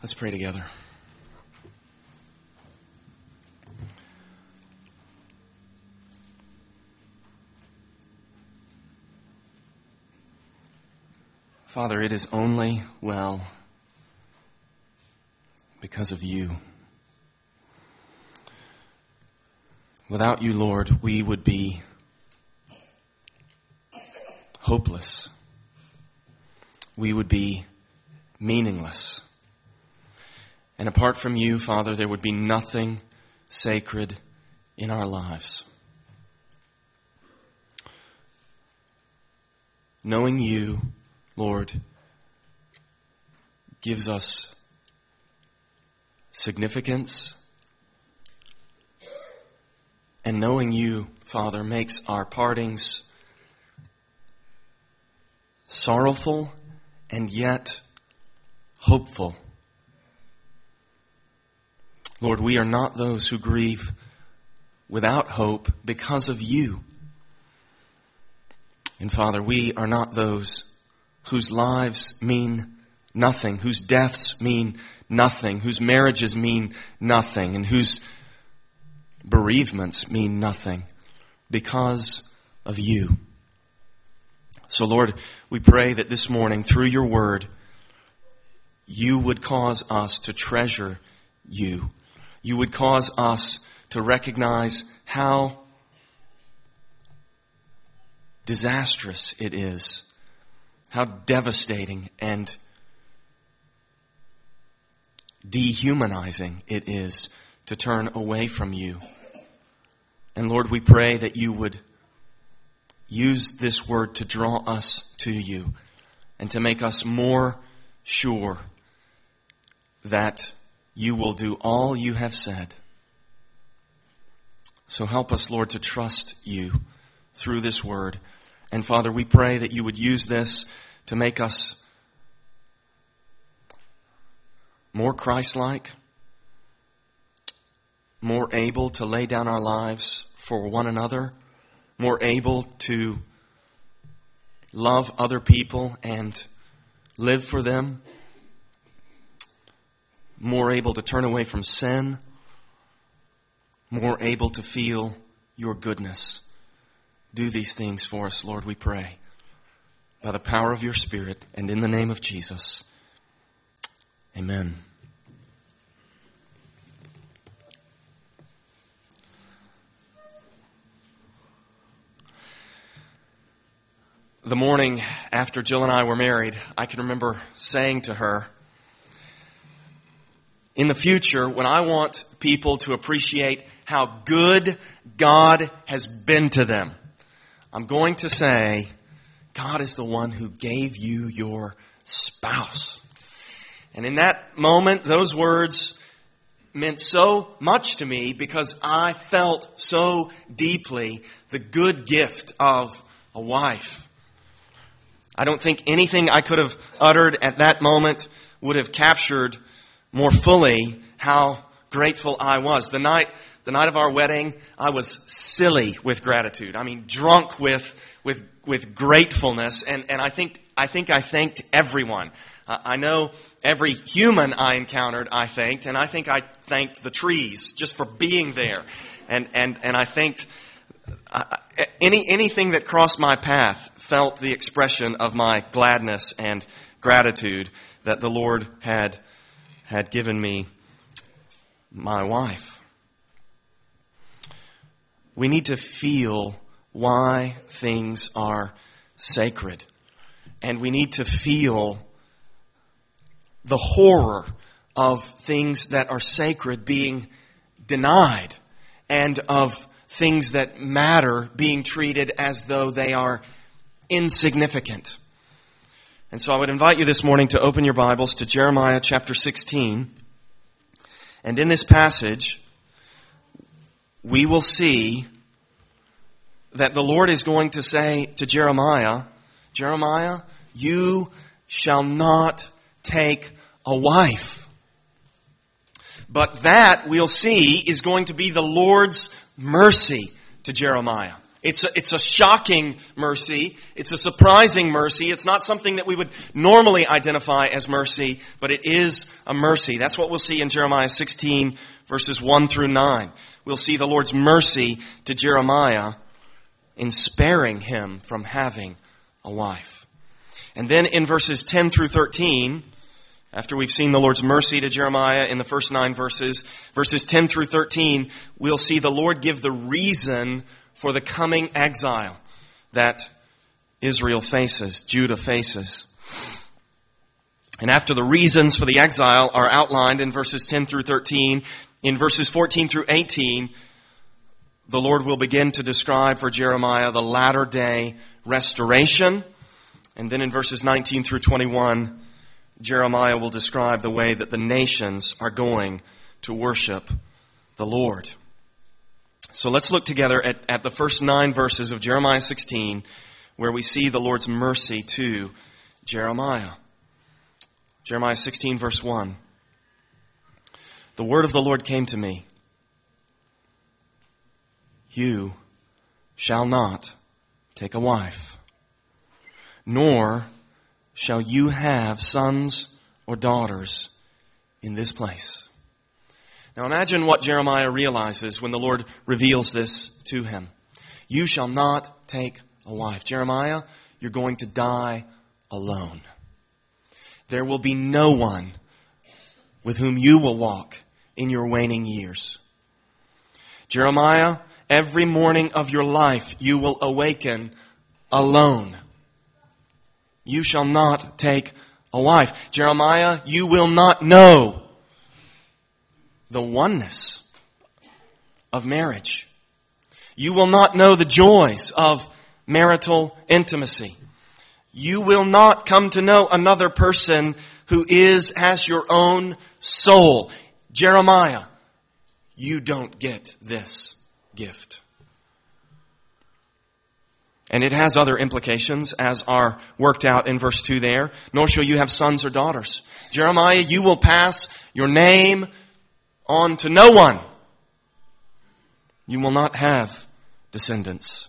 Let's pray together. Father, it is only well because of you. Without you, Lord, we would be hopeless. We would be meaningless. And apart from you, Father, there would be nothing sacred in our lives. Knowing you, Lord, gives us significance. And knowing you, Father, makes our partings sorrowful and yet hopeful. Lord, we are not those who grieve without hope because of you. And Father, we are not those whose lives mean nothing, whose deaths mean nothing, whose marriages mean nothing, and whose bereavements mean nothing because of you. So Lord, we pray that this morning through your word, you would cause us to treasure you. You would cause us to recognize how disastrous it is, how devastating and dehumanizing it is to turn away from you. And Lord, we pray that you would use this word to draw us to you and to make us more sure that you will do all you have said. So help us, Lord, to trust you through this word. And Father, we pray that you would use this to make us more Christ-like, more able to lay down our lives for one another, more able to love other people and live for them, more able to turn away from sin, more able to feel your goodness. Do these things for us, Lord, we pray, by the power of your Spirit and in the name of Jesus. Amen. The morning after Jill and I were married, I can remember saying to her, in the future, when I want people to appreciate how good God has been to them, I'm going to say, God is the one who gave you your spouse. And in that moment, those words meant so much to me because I felt so deeply the good gift of a wife. I don't think anything I could have uttered at that moment would have captured more fully how grateful I was. The night of our wedding, I was silly with gratitude. I mean, drunk with gratefulness. And I think I thanked everyone. I know every human I encountered, I thanked. And I think I thanked the trees just for being there. And I thanked anything that crossed my path felt the expression of my gladness and gratitude that the Lord had given me my wife. We need to feel why things are sacred. And we need to feel the horror of things that are sacred being denied and of things that matter being treated as though they are insignificant. And so I would invite you this morning to open your Bibles to Jeremiah chapter 16. And in this passage, we will see that the Lord is going to say to Jeremiah, Jeremiah, you shall not take a wife. But that, we'll see, is going to be the Lord's mercy to Jeremiah. It's a shocking mercy. It's a surprising mercy. It's not something that we would normally identify as mercy, but it is a mercy. That's what we'll see in Jeremiah 16, verses 1 through 9. We'll see the Lord's mercy to Jeremiah in sparing him from having a wife. And then in verses 10 through 13, after we've seen the Lord's mercy to Jeremiah in the first 9 verses, verses 10 through 13, we'll see the Lord give the reason for the coming exile that Israel faces, Judah faces. And after the reasons for the exile are outlined in verses 10 through 13, in verses 14 through 18, the Lord will begin to describe for Jeremiah the latter day restoration. And then in verses 19 through 21, Jeremiah will describe the way that the nations are going to worship the Lord. So let's look together at the first 9 verses of Jeremiah 16, where we see the Lord's mercy to Jeremiah. Jeremiah 16, verse 1. The word of the Lord came to me. You shall not take a wife, nor shall you have sons or daughters in this place. Now imagine what Jeremiah realizes when the Lord reveals this to him. You shall not take a wife. Jeremiah, you're going to die alone. There will be no one with whom you will walk in your waning years. Jeremiah, every morning of your life you will awaken alone. You shall not take a wife. Jeremiah, you will not know the oneness of marriage. You will not know the joys of marital intimacy. You will not come to know another person who is as your own soul. Jeremiah, you don't get this gift. And it has other implications, as are worked out in verse 2 there. Nor shall you have sons or daughters. Jeremiah, you will pass your name on to no one. You will not have descendants.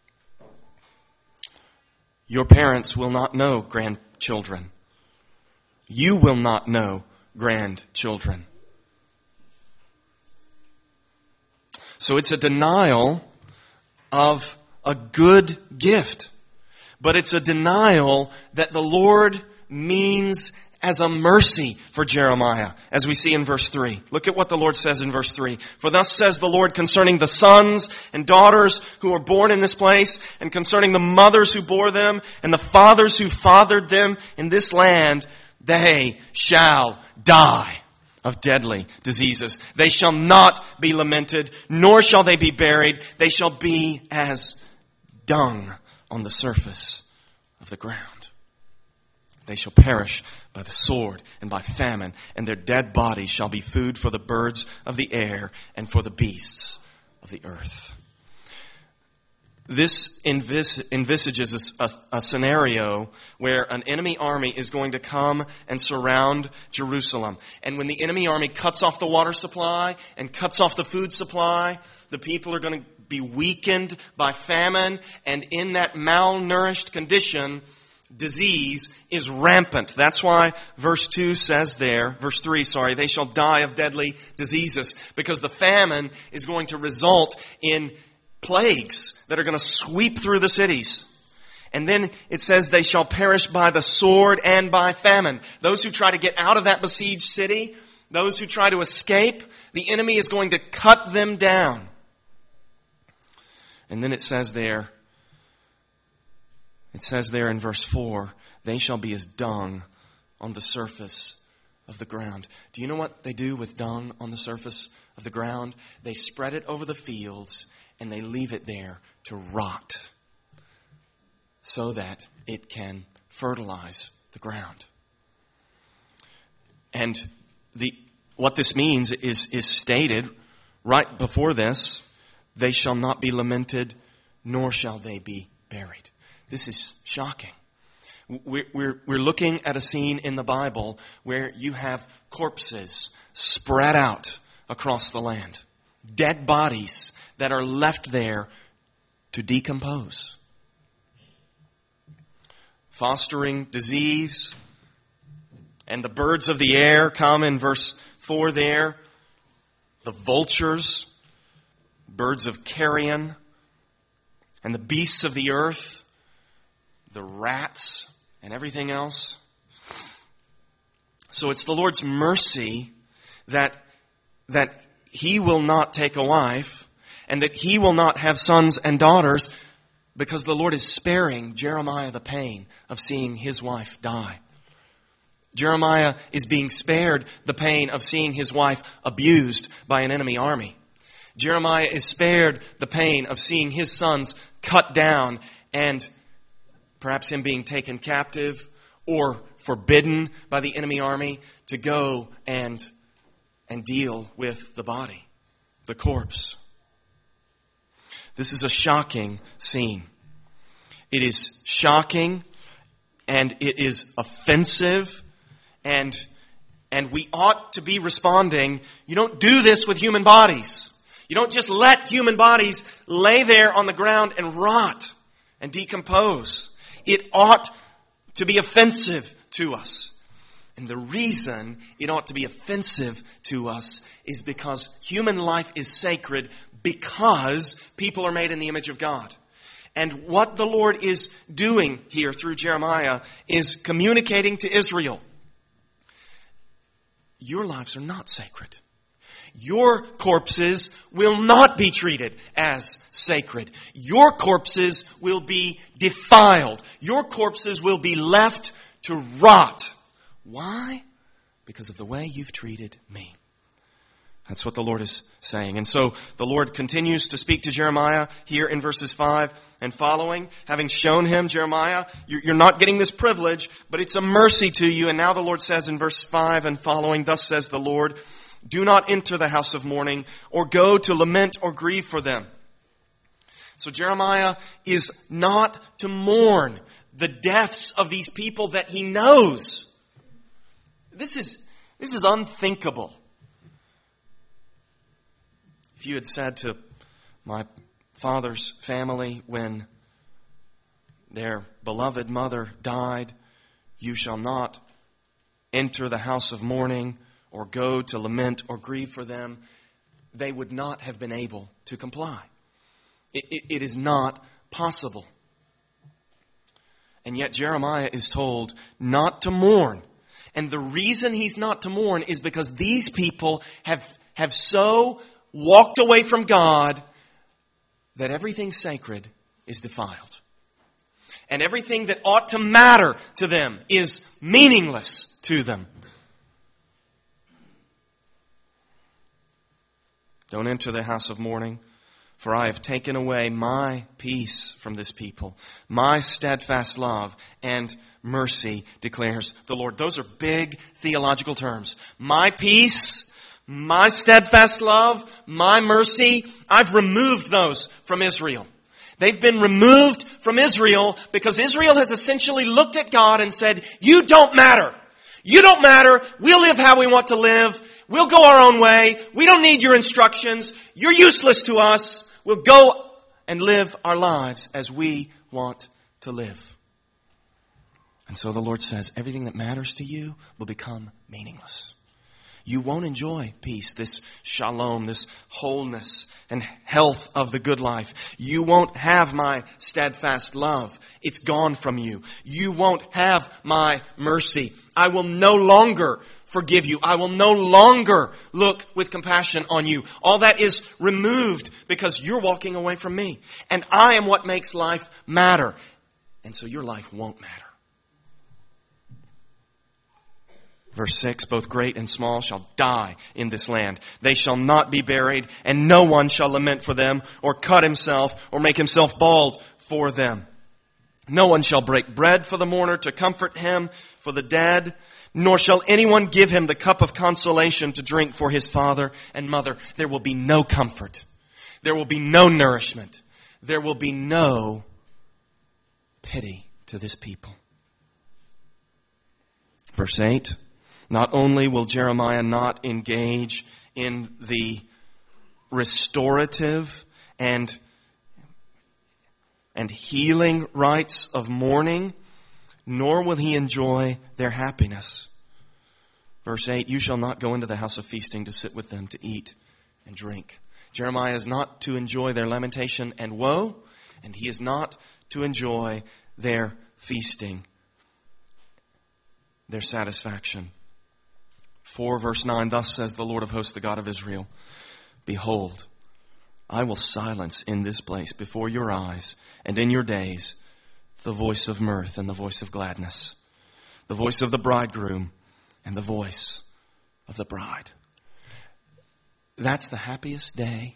Your parents will not know grandchildren. You will not know grandchildren. So it's a denial of a good gift. But it's a denial that the Lord means as a mercy for Jeremiah, as we see in verse 3. Look at what the Lord says in verse 3. For thus says the Lord concerning the sons and daughters who are born in this place, and concerning the mothers who bore them, and the fathers who fathered them in this land, they shall die of deadly diseases. They shall not be lamented, nor shall they be buried. They shall be as dung on the surface of the ground. They shall perish by the sword and by famine, and their dead bodies shall be food for the birds of the air and for the beasts of the earth. This envisages a scenario where an enemy army is going to come and surround Jerusalem. And when the enemy army cuts off the water supply and cuts off the food supply, the people are going to be weakened by famine, and in that malnourished condition, disease is rampant. That's why verse 3 says, they shall die of deadly diseases, because the famine is going to result in plagues that are going to sweep through the cities. And then it says they shall perish by the sword and by famine. Those who try to get out of that besieged city, those who try to escape, the enemy is going to cut them down. And then it says there in verse 4, they shall be as dung on the surface of the ground. Do you know what they do with dung on the surface of the ground? They spread it over the fields and they leave it there to rot so that it can fertilize the ground. And what this means is stated right before this. They shall not be lamented, nor shall they be buried. This is shocking. We're looking at a scene in the Bible where you have corpses spread out across the land. Dead bodies that are left there to decompose, fostering disease. And the birds of the air come in verse 4 there. The vultures, birds of carrion, and the beasts of the earth, the rats, and everything else. So it's the Lord's mercy that He will not take a wife and that He will not have sons and daughters, because the Lord is sparing Jeremiah the pain of seeing his wife die. Jeremiah is being spared the pain of seeing his wife abused by an enemy army. Jeremiah is spared the pain of seeing his sons cut down and perhaps him being taken captive or forbidden by the enemy army to go and deal with the body, the corpse. This is a shocking scene. It is shocking and it is offensive, and we ought to be responding. You don't do this with human bodies. You don't just let human bodies lay there on the ground and rot and decompose. It ought to be offensive to us. And the reason it ought to be offensive to us is because human life is sacred, because people are made in the image of God. And what the Lord is doing here through Jeremiah is communicating to Israel, your lives are not sacred. Your corpses will not be treated as sacred. Your corpses will be defiled. Your corpses will be left to rot. Why? Because of the way you've treated me. That's what the Lord is saying. And so the Lord continues to speak to Jeremiah here in verses 5 and following, having shown him, Jeremiah, you're not getting this privilege, but it's a mercy to you. And now the Lord says in verse 5 and following, thus says the Lord, do not enter the house of mourning or go to lament or grieve for them. So Jeremiah is not to mourn the deaths of these people that he knows. This is unthinkable. If you had said to my father's family when their beloved mother died, you shall not enter the house of mourning or go to lament or grieve for them, they would not have been able to comply. It is not possible. And yet Jeremiah is told not to mourn. And the reason he's not to mourn is because these people have so walked away from God that everything sacred is defiled. And everything that ought to matter to them is meaningless to them. Don't enter the house of mourning, for I have taken away my peace from this people, my steadfast love and mercy, declares the Lord. Those are big theological terms. My peace, my steadfast love, my mercy, I've removed those from Israel. They've been removed from Israel because Israel has essentially looked at God and said, you don't matter. You don't matter. We'll live how we want to live. We'll go our own way. We don't need your instructions. You're useless to us. We'll go and live our lives as we want to live. And so the Lord says, everything that matters to you will become meaningless. You won't enjoy peace, this shalom, this wholeness and health of the good life. You won't have my steadfast love. It's gone from you. You won't have my mercy. I will no longer forgive you. I will no longer look with compassion on you. All that is removed because you're walking away from me. And I am what makes life matter. And so your life won't matter. Verse 6, both great and small shall die in this land. They shall not be buried, and no one shall lament for them, or cut himself, or make himself bald for them. No one shall break bread for the mourner to comfort him for the dead, nor shall anyone give him the cup of consolation to drink for his father and mother. There will be no comfort. There will be no nourishment. There will be no pity to this people. Verse 8. Not only will Jeremiah not engage in the restorative and and healing rites of mourning, nor will he enjoy their happiness. Verse 8, you shall not go into the house of feasting to sit with them to eat and drink. Jeremiah is not to enjoy their lamentation and woe, and he is not to enjoy their feasting, their satisfaction. 4 verse 9, thus says the Lord of hosts, the God of Israel, behold, I will silence in this place before your eyes and in your days the voice of mirth and the voice of gladness, the voice of the bridegroom and the voice of the bride. That's the happiest day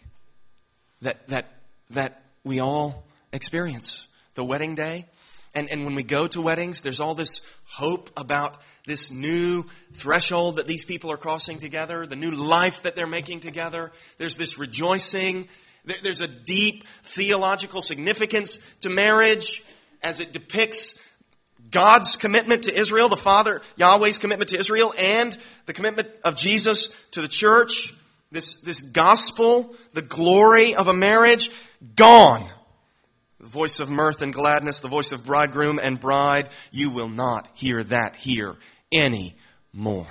that we all experience, the wedding day. And when we go to weddings, there's all this hope about this new threshold that these people are crossing together, the new life that they're making together. There's this rejoicing. There's a deep theological significance to marriage as it depicts God's commitment to Israel, the Father, Yahweh's commitment to Israel, and the commitment of Jesus to the church. This gospel, the glory of a marriage, gone. The voice of mirth and gladness, the voice of bridegroom and bride, you will not hear that here anymore.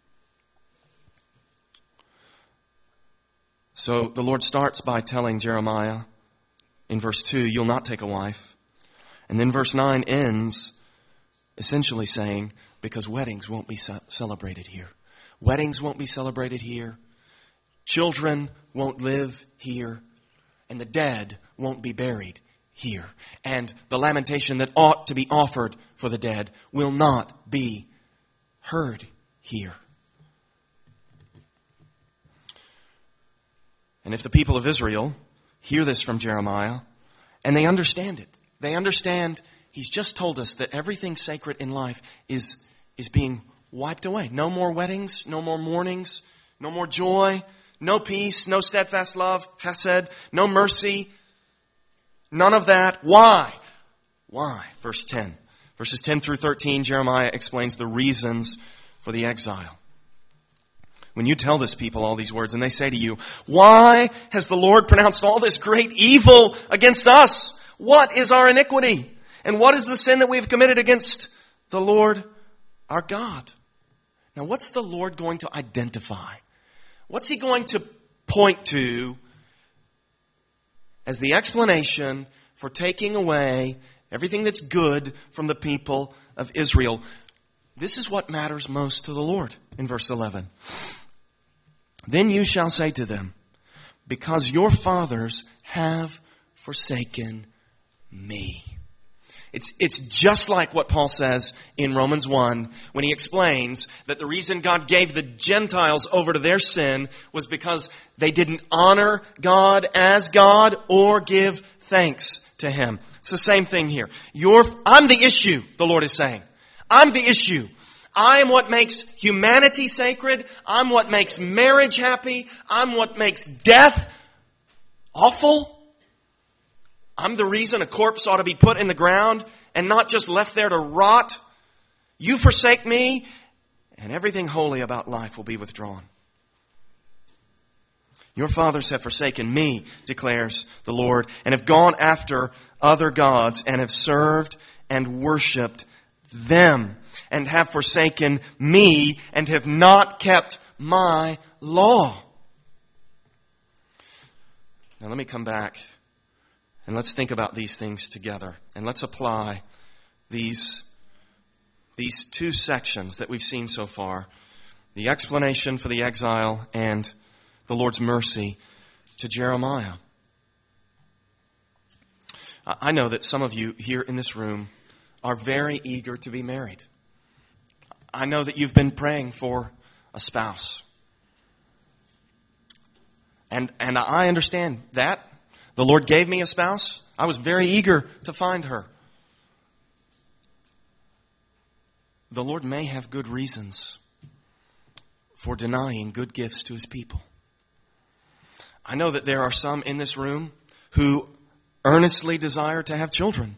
So the Lord starts by telling Jeremiah in verse 2, you'll not take a wife. And then verse 9 ends essentially saying, because weddings won't be celebrated here. Weddings won't be celebrated here. Children won't live here. And the dead won't be buried here. And the lamentation that ought to be offered for the dead will not be heard here. And if the people of Israel hear this from Jeremiah, and they understand it, they understand he's just told us that everything sacred in life is being wiped away. No more weddings, no more mournings, no more joy, no peace, no steadfast love, hesed, no mercy, none of that. Why? Why? Verse 10. Verses 10 through 13, Jeremiah explains the reasons for the exile. When you tell this people all these words and they say to you, why has the Lord pronounced all this great evil against us? What is our iniquity? And what is the sin that we have committed against the Lord our God? Now, what's the Lord going to identify? What's he going to point to as the explanation for taking away everything that's good from the people of Israel? This is what matters most to the Lord in verse 11. Then you shall say to them, because your fathers have forsaken me. It's just like what Paul says in Romans 1 when he explains that the reason God gave the Gentiles over to their sin was because they didn't honor God as God or give thanks to Him. It's the same thing here. I'm the issue, the Lord is saying. I'm the issue. I am what makes humanity sacred. I'm what makes marriage happy. I'm what makes death awful. I'm the reason a corpse ought to be put in the ground and not just left there to rot. You forsake me, and everything holy about life will be withdrawn. Your fathers have forsaken me, declares the Lord, and have gone after other gods and have served and worshipped them, and have forsaken me and have not kept my law. Now let me come back and let's think about these things together. And let's apply these two sections that we've seen so far. The explanation for the exile and the Lord's mercy to Jeremiah. I know that some of you here in this room are very eager to be married. I know that you've been praying for a spouse. And I understand that. The Lord gave me a spouse. I was very eager to find her. The Lord may have good reasons for denying good gifts to His people. I know that there are some in this room who earnestly desire to have children.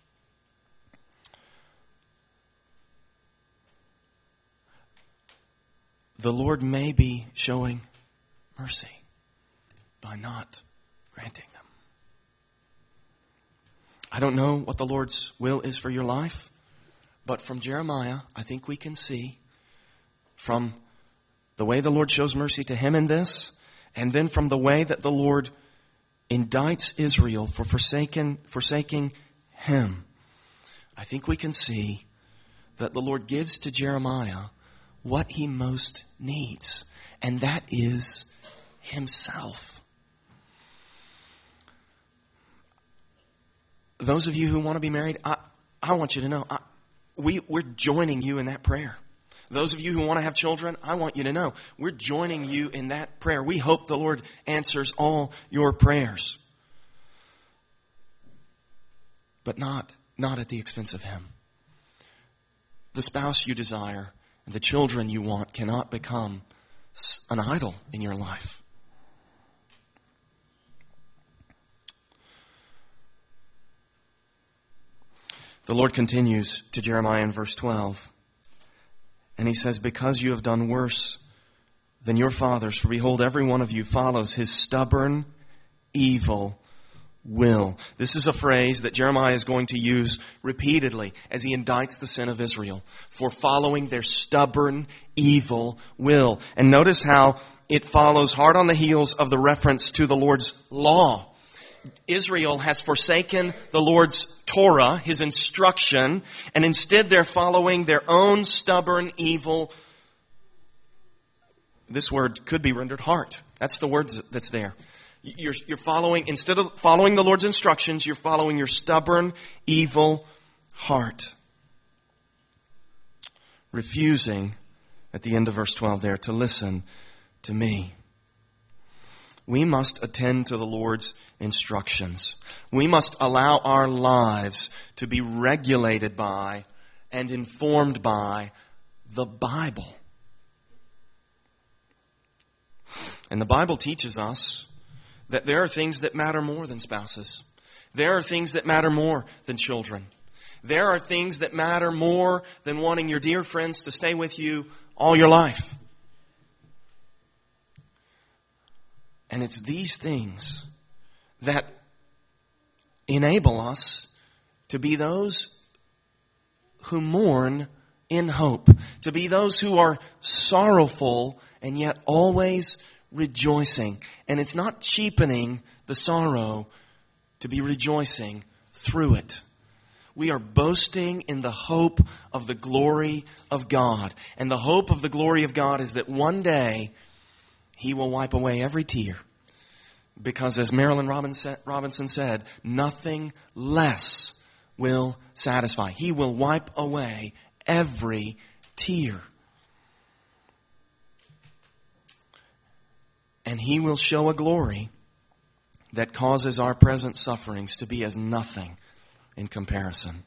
The Lord may be showing mercy by not granting them. I don't know what the Lord's will is for your life, but from Jeremiah, I think we can see from the way the Lord shows mercy to him in this, and then from the way that the Lord indicts Israel for forsaking him, I think we can see that the Lord gives to Jeremiah what he most needs, and that is himself. Those of you who want to be married, I want you to know, we're joining you in that prayer. Those of you who want to have children, I want you to know, we're joining you in that prayer. We hope the Lord answers all your prayers. But not at the expense of him. The spouse you desire and the children you want cannot become an idol in your life. The Lord continues to Jeremiah in verse 12. And he says, because you have done worse than your fathers, for behold, every one of you follows his stubborn, evil will. This is a phrase that Jeremiah is going to use repeatedly as he indicts the sin of Israel for following their stubborn, evil will. And notice how it follows hard on the heels of the reference to the Lord's law. Israel has forsaken the Lord's Torah, his instruction, and instead they're following their own stubborn, evil. This word could be rendered heart. That's the word that's there. You're following, instead of following the Lord's instructions, you're following your stubborn, evil heart. Refusing, at the end of verse 12 there, to listen to me. We must attend to the Lord's instructions. We must allow our lives to be regulated by and informed by the Bible. And the Bible teaches us that there are things that matter more than spouses. There are things that matter more than children. There are things that matter more than wanting your dear friends to stay with you all your life. And it's these things that enable us to be those who mourn in hope, to be those who are sorrowful and yet always rejoicing. And it's not cheapening the sorrow to be rejoicing through it. We are boasting in the hope of the glory of God. And the hope of the glory of God is that one day He will wipe away every tear. Because as Marilyn Robinson said, nothing less will satisfy. He will wipe away every tear. And He will show a glory that causes our present sufferings to be as nothing in comparison.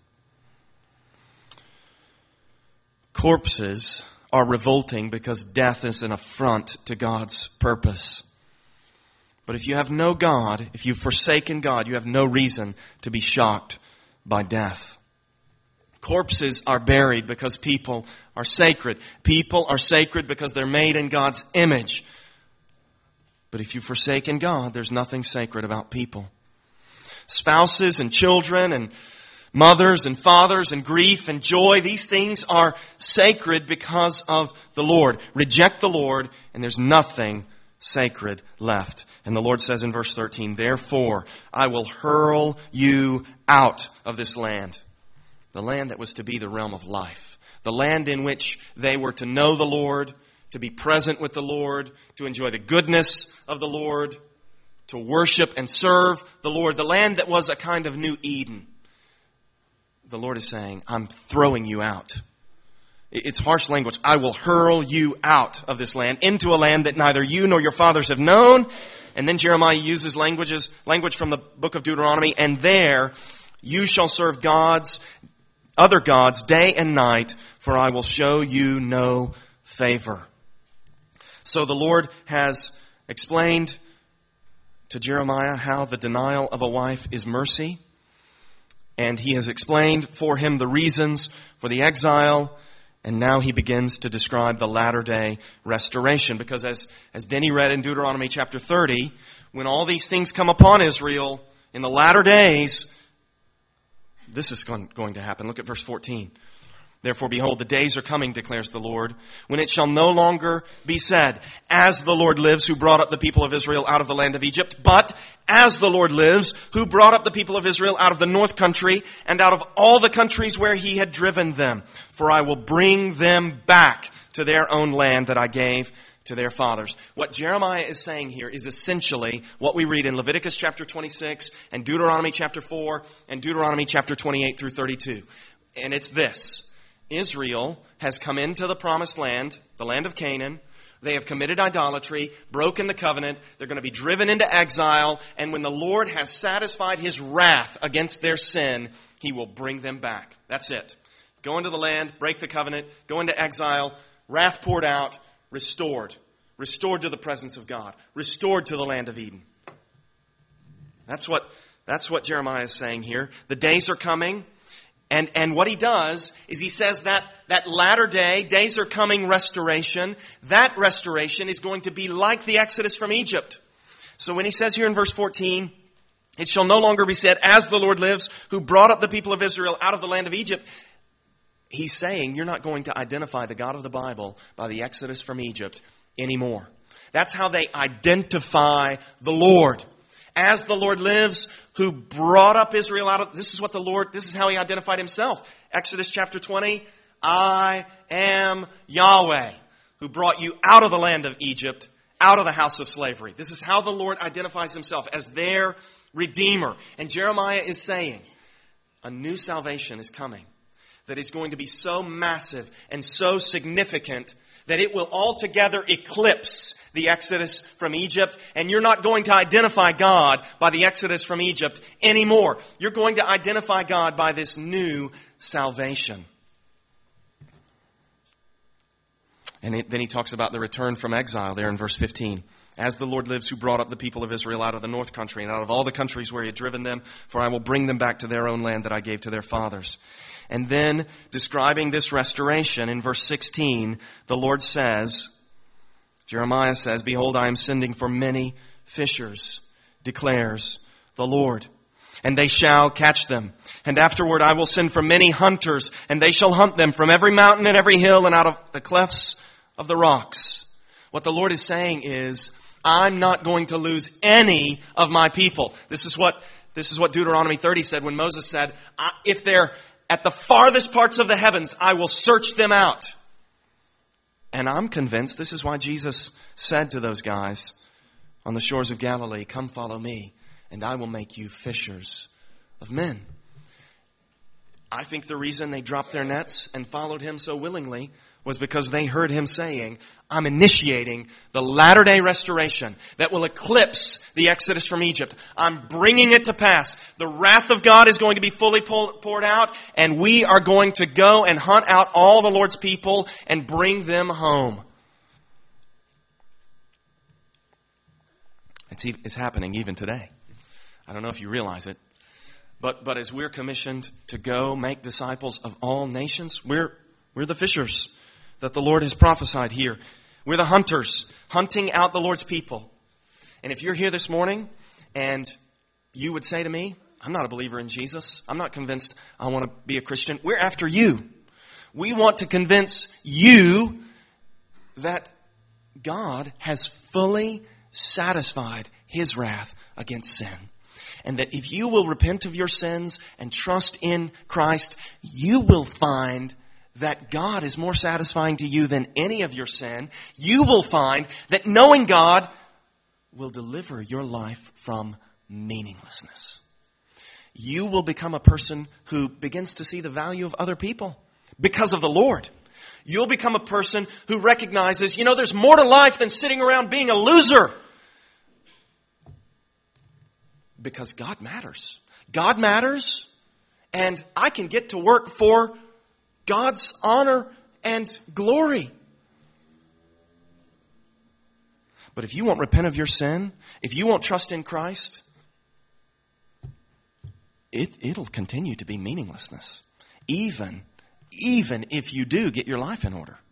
Corpses are revolting because death is an affront to God's purpose. But if you have no God, if you've forsaken God, you have no reason to be shocked by death. Corpses are buried because people are sacred. People are sacred because they're made in God's image. But if you've forsaken God, there's nothing sacred about people. Spouses and children and mothers and fathers and grief and joy, these things are sacred because of the Lord. Reject the Lord and there's nothing sacred left. And the Lord says in verse 13, therefore I will hurl you out of this land. The land that was to be the realm of life. The land in which they were to know the Lord, to be present with the Lord, to enjoy the goodness of the Lord, to worship and serve the Lord. The land that was a kind of new Eden. The Lord is saying, I'm throwing you out. It's harsh language. I will hurl you out of this land into a land that neither you nor your fathers have known. And then Jeremiah uses language from the book of Deuteronomy. And there you shall serve other gods day and night, for I will show you no favor. So the Lord has explained to Jeremiah how the denial of a wife is mercy. And He has explained for him the reasons for the exile. And now He begins to describe the latter-day restoration. Because as Denny read in Deuteronomy chapter 30, when all these things come upon Israel in the latter days, this is going to happen. Look at verse 14. Therefore, behold, the days are coming, declares the Lord, when it shall no longer be said, as the Lord lives who brought up the people of Israel out of the land of Egypt, but as the Lord lives who brought up the people of Israel out of the north country and out of all the countries where he had driven them. For I will bring them back to their own land that I gave to their fathers. What Jeremiah is saying here is essentially what we read in Leviticus chapter 26 and Deuteronomy chapter 4 and Deuteronomy chapter 28 through 32. And it's this. Israel has come into the promised land, the land of Canaan. They have committed idolatry, broken the covenant. They're going to be driven into exile. And when the Lord has satisfied his wrath against their sin, he will bring them back. That's it. Go into the land, break the covenant, go into exile, wrath poured out, restored. Restored to the presence of God. Restored to the land of Eden. That's what Jeremiah is saying here. The days are coming. And what he does is he says that latter days are coming restoration, that restoration is going to be like the Exodus from Egypt. So when he says here in verse 14, it shall no longer be said, as the Lord lives, who brought up the people of Israel out of the land of Egypt. He's saying you're not going to identify the God of the Bible by the Exodus from Egypt anymore. That's how they identify the Lord. As the Lord lives, who brought up Israel out of... This is how he identified himself. Exodus chapter 20, I am Yahweh, who brought you out of the land of Egypt, out of the house of slavery. This is how the Lord identifies himself, as their Redeemer. And Jeremiah is saying, a new salvation is coming that is going to be so massive and so significant that it will altogether eclipse the Exodus from Egypt, and you're not going to identify God by the Exodus from Egypt anymore. You're going to identify God by this new salvation. And then he talks about the return from exile there in verse 15. As the Lord lives who brought up the people of Israel out of the north country and out of all the countries where he had driven them, for I will bring them back to their own land that I gave to their fathers. And then, describing this restoration in verse 16, the Lord says, Jeremiah says, behold, I am sending for many fishers, declares the Lord. And they shall catch them. And afterward I will send for many hunters, and they shall hunt them from every mountain and every hill and out of the clefts of the rocks. What the Lord is saying is, I'm not going to lose any of my people. This is what Deuteronomy 30 said when Moses said, if they're at the farthest parts of the heavens, I will search them out. And I'm convinced this is why Jesus said to those guys on the shores of Galilee, come follow me, and I will make you fishers of men. I think the reason they dropped their nets and followed him so willingly was because they heard him saying, I'm initiating the latter-day restoration that will eclipse the Exodus from Egypt. I'm bringing it to pass. The wrath of God is going to be fully poured out, and we are going to go and hunt out all the Lord's people and bring them home. It's happening even today. I don't know if you realize it, but as we're commissioned to go make disciples of all nations, we're the fishers that the Lord has prophesied here. We're the hunters, hunting out the Lord's people. And if you're here this morning and you would say to me, I'm not a believer in Jesus. I'm not convinced I want to be a Christian. We're after you. We want to convince you that God has fully satisfied his wrath against sin. And that if you will repent of your sins and trust in Christ, you will find that God is more satisfying to you than any of your sin. You will find that knowing God will deliver your life from meaninglessness. You will become a person who begins to see the value of other people because of the Lord. You'll become a person who recognizes, there's more to life than sitting around being a loser. Because God matters. God matters, and I can get to work for God's honor and glory. But if you won't repent of your sin, if you won't trust in Christ, it'll continue to be meaninglessness. Even if you do get your life in order.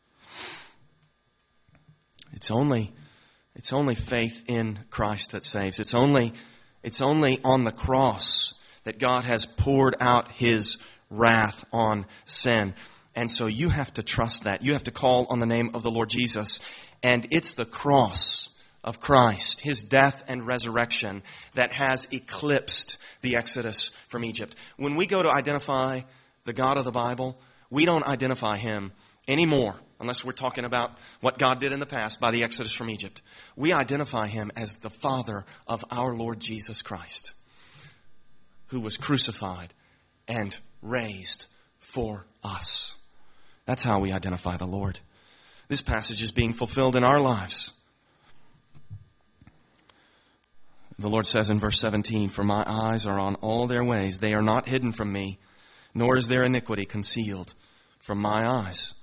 It's only faith in Christ that saves. It's only on the cross that God has poured out His wrath on sin. And so you have to trust that. You have to call on the name of the Lord Jesus. And it's the cross of Christ, His death and resurrection, that has eclipsed the exodus from Egypt. When we go to identify the God of the Bible, we don't identify Him anymore, unless we're talking about what God did in the past by the exodus from Egypt. We identify Him as the Father of our Lord Jesus Christ, who was crucified and raised for us. That's how we identify the Lord. This passage is being fulfilled in our lives. The Lord says in verse 17, "For my eyes are on all their ways. They are not hidden from me, nor is their iniquity concealed from my eyes."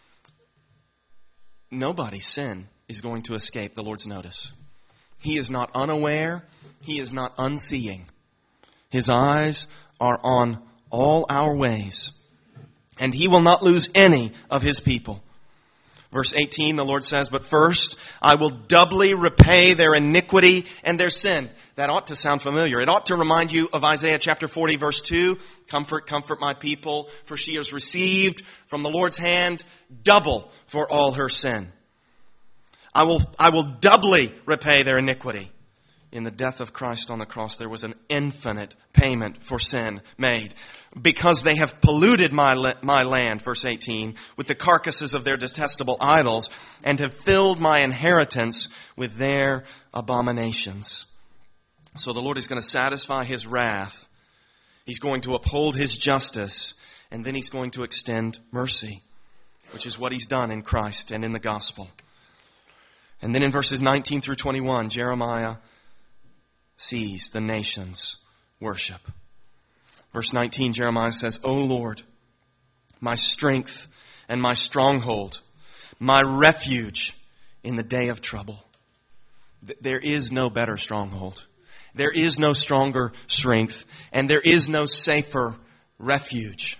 Nobody's sin is going to escape the Lord's notice. He is not unaware. He is not unseeing. His eyes are on all our ways, and He will not lose any of His people. Verse 18, the Lord says, "But first I will doubly repay their iniquity and their sin." That ought to sound familiar. It ought to remind you of Isaiah chapter 40, verse 2. "Comfort, comfort my people, for she has received from the Lord's hand double for all her sin. I will doubly repay their iniquity." In the death of Christ on the cross, there was an infinite payment for sin made. "Because they have polluted my land," verse 18, "with the carcasses of their detestable idols, and have filled my inheritance with their abominations." So the Lord is going to satisfy His wrath. He's going to uphold His justice. And then He's going to extend mercy, which is what He's done in Christ and in the gospel. And then in verses 19 through 21, Jeremiah sees the nations worship. Verse 19, Jeremiah says, "O Lord, my strength and my stronghold, my refuge in the day of trouble." There is no better stronghold. There is no stronger strength. And there is no safer refuge.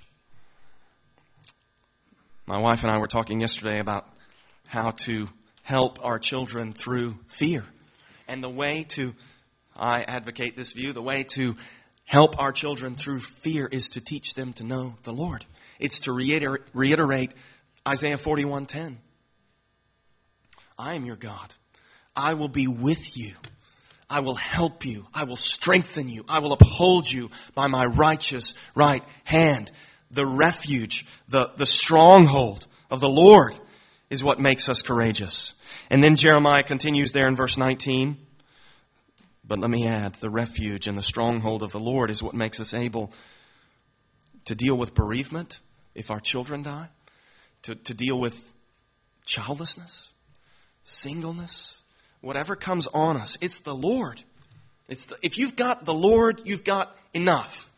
My wife and I were talking yesterday about how to help our children through fear. And the way to, I advocate this view, the way to help our children through fear is to teach them to know the Lord. It's to reiterate Isaiah 41:10. "I am your God. I will be with you. I will help you. I will strengthen you. I will uphold you by my righteous right hand." The refuge, the stronghold of the Lord is what makes us courageous. And then Jeremiah continues there in verse 19. But let me add, the refuge and the stronghold of the Lord is what makes us able to deal with bereavement if our children die, to deal with childlessness, singleness, whatever comes on us. It's the Lord. If you've got the Lord, you've got enough.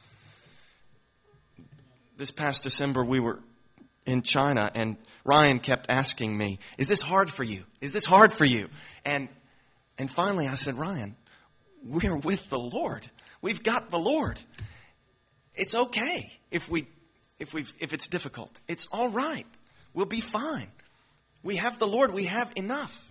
This past December, we were in China, and Ryan kept asking me, "Is this hard for you? Is this hard for you?" And finally I said, "Ryan, we're with the Lord. We've got the Lord. It's okay if it's difficult. It's all right. We'll be fine. We have the Lord. We have enough."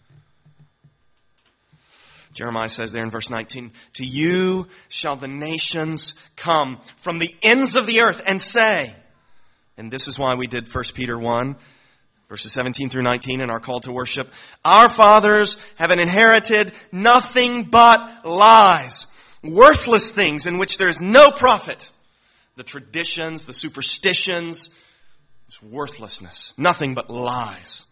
Jeremiah says there in verse 19, "To you shall the nations come from the ends of the earth and say," and this is why we did 1 Peter 1, verses 17 through 19 in our call to worship, "Our fathers have inherited nothing but lies, worthless things in which there is no profit." The traditions, the superstitions, it's worthlessness, nothing but lies.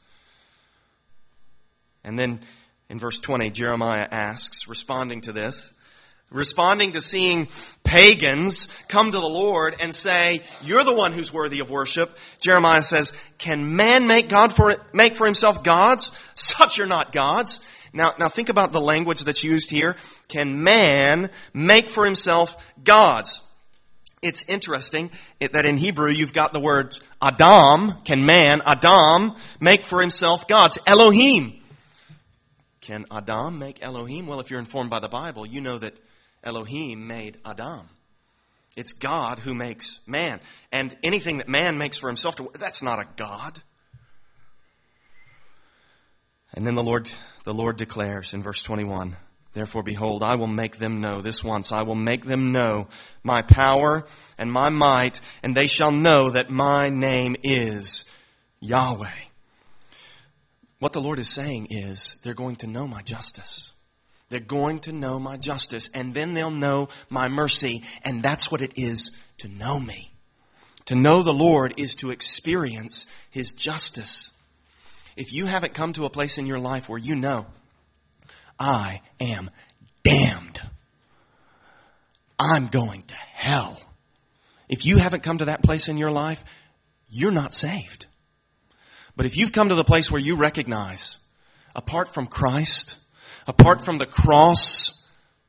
And then in verse 20, Jeremiah asks, responding to seeing pagans come to the Lord and say, "You're the one who's worthy of worship." Jeremiah says, "Can man make for himself gods? Such are not gods." Now think about the language that's used here. Can man make for himself gods? It's interesting that in Hebrew you've got the word Adam. Can man, Adam, make for himself gods? Elohim. Can Adam make Elohim? Well, if you're informed by the Bible, you know that Elohim made Adam. It's God who makes man. And anything that man makes for himself, that's not a God. And then the Lord declares in verse 21, Therefore, behold, I will make them know, this once, I will make them know my power and my might, and they shall know that my name is Yahweh. What the Lord is saying is, they're going to know my justice. They're going to know my justice, and then they'll know my mercy, and that's what it is to know me. To know the Lord is to experience His justice. If you haven't come to a place in your life where you know, I am damned, I'm going to hell. If you haven't come to that place in your life, you're not saved. But if you've come to the place where you recognize, apart from Christ, apart from the cross,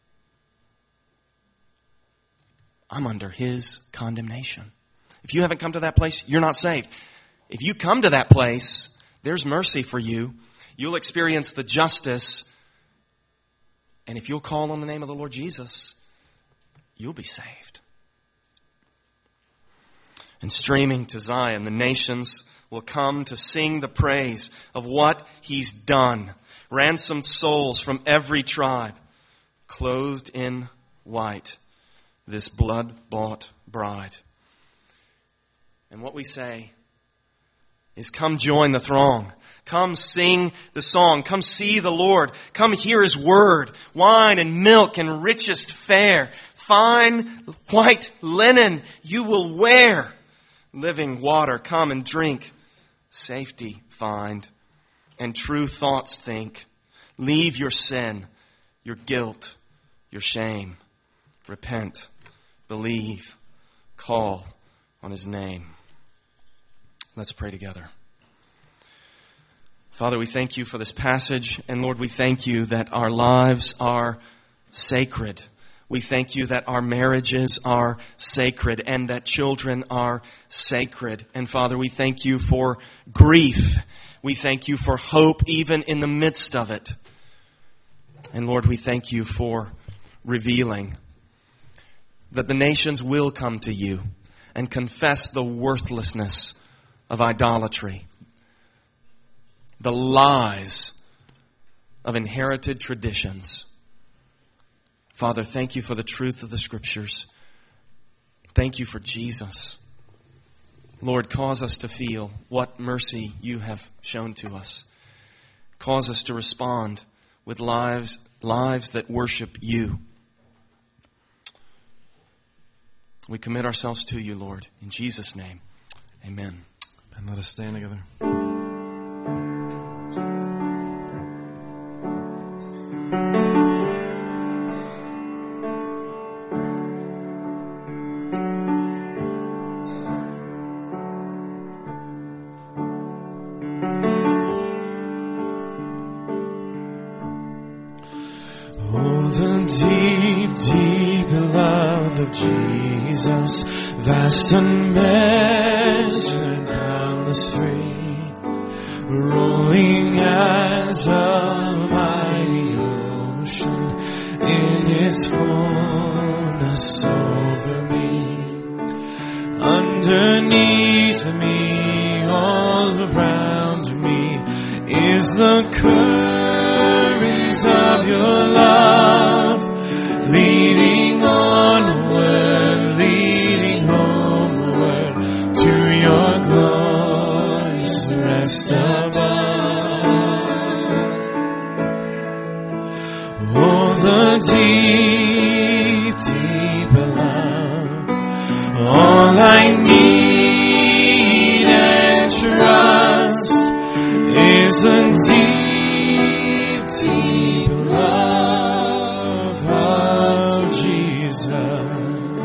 I'm under His condemnation. If you haven't come to that place, you're not saved. If you come to that place, there's mercy for you. You'll experience the justice. And if you'll call on the name of the Lord Jesus, you'll be saved. And streaming to Zion, the nations will come to sing the praise of what He's done. Ransomed souls from every tribe, clothed in white, this blood-bought bride. And what we say is, come join the throng. Come sing the song. Come see the Lord. Come hear His word. Wine and milk and richest fare. Fine white linen you will wear. Living water, come and drink. Safety find. And true thoughts think. Leave your sin, your guilt, your shame. Repent, believe, call on His name. Let's pray together. Father, we thank You for this passage. And Lord, we thank You that our lives are sacred. We thank You that our marriages are sacred and that children are sacred. And Father, we thank You for grief. We thank You for hope even in the midst of it. And Lord, we thank You for revealing that the nations will come to You and confess the worthlessness of idolatry, the lies of inherited traditions. Father, thank You for the truth of the Scriptures. Thank You for Jesus. Lord, cause us to feel what mercy You have shown to us. Cause us to respond with lives that worship You. We commit ourselves to You, Lord. In Jesus' name, amen. And let us stand together. Oh, the deep, deep love of Jesus, vast, unmeasured, boundless, free, rolling as a mighty ocean in its fullness over me, underneath me, all around me is the currents of Your love, leading onward, leading homeward to Your glorious rest above. Oh, the deep, deep love, all I need and trust is the deep, deep love of Jesus.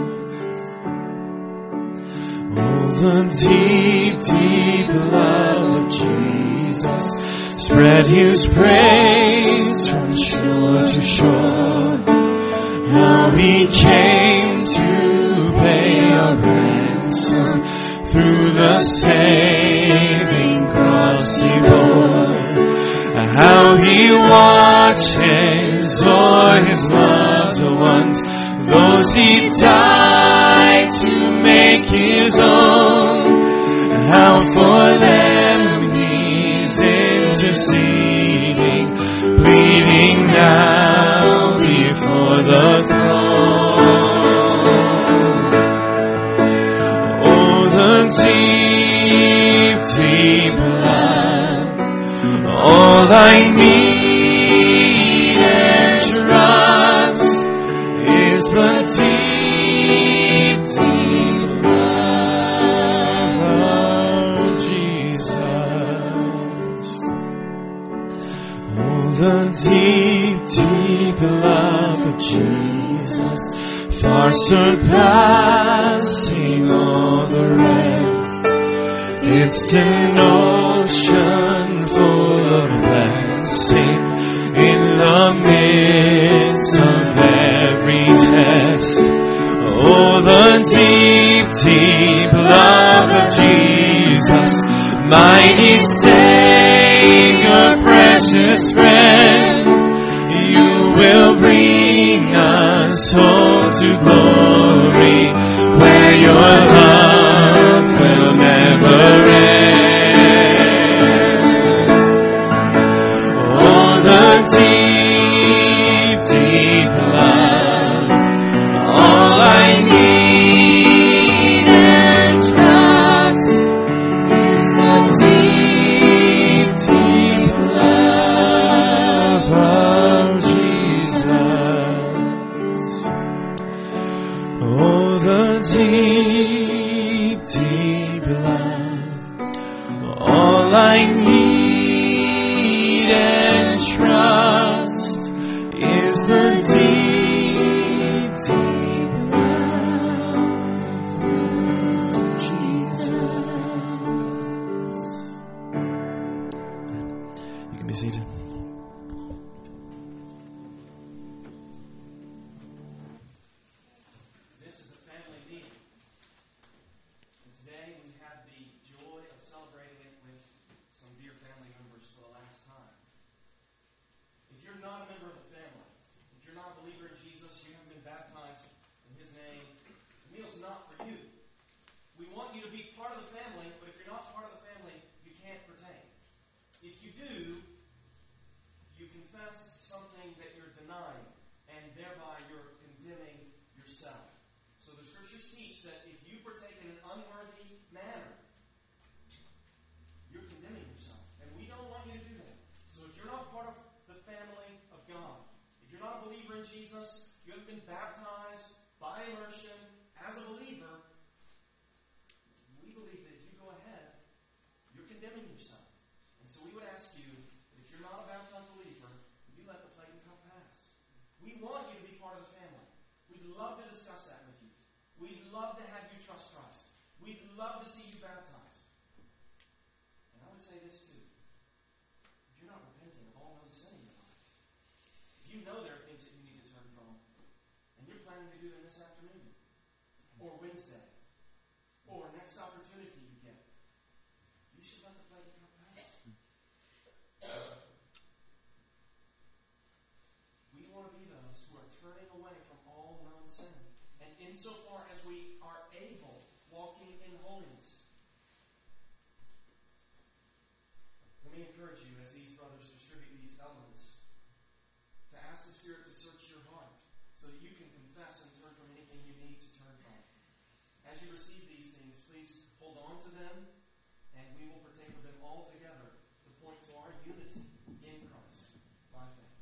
Oh, the deep, deep love of Jesus, spread His praise from shore to shore. How He came to pay a ransom through the saving cross He bore. How He watches o'er His loved ones, those He died to make His own. How for them He's interceding, pleading now All I need and trust is the deep, deep love of Jesus. Oh, the deep, deep love of Jesus, far surpassing all the rest. It's an ocean full of blessing in the midst of every test. Oh, the deep, deep love of Jesus, mighty Savior, precious friend, you will bring us home to glory, where your love will never end. Oh, the deep, deep love, all I need and trust is the deep, deep love of Jesus. Oh, the deep, deep love, all I need and trust is the deep, deep love of Jesus. You can be seated. This is a family meeting. And today we have the joy of celebrating it with some dear family members for the last time. If you're not a member of the family, if you're not a believer in Jesus, you haven't been baptized in His name, the meal's not for you. We want you to be part of the family, but if you're not part of the family, you can't partake. If you do, you confess something that you're denying, and thereby you're condemning yourself. So the Scriptures teach that if you partake in an unworthy manner, you're condemning yourself. And we don't want you to do that. So if you're not part of the family of God, if you're not a believer in Jesus, you haven't been baptized by immersion as a believer, we believe that if you go ahead, you're condemning yourself. And so we would ask you that if you're not a baptized believer, you let the plate and cup pass. We want you to be part of the family. We'd love to discuss that with you. We'd love to have you trust Christ. We'd love to see you baptized. And I would say this too. If you're not repenting of all known sin in your life, if you know there are things that you need to turn from, and you're planning to do them this afternoon, or Wednesday, or next opportunity you get, you should let the plate and cup pass. We want to be those who are turning away from all known sin. And insofar as we are able, walking in holiness. Let me encourage you, as these brothers distribute these elements, to ask the Spirit to search your heart so that you can confess and turn from anything you need to turn from. As you receive these things, please hold on to them, and we will partake of them all together to point to our unity in Christ by faith.